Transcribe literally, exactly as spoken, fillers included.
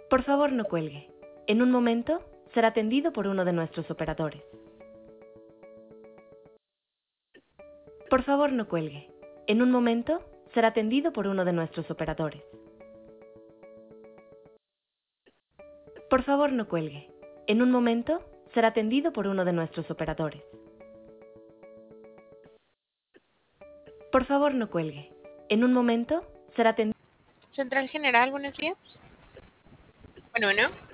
Por favor, no cuelgue. En un momento, será atendido por uno de nuestros operadores. Por favor, no cuelgue. En un momento, será atendido por uno de nuestros operadores. Por favor, no cuelgue. En un momento, será atendido por uno de nuestros operadores. Por favor, no cuelgue. En un momento, será atendido. Central General, buenos días. Bueno, bueno.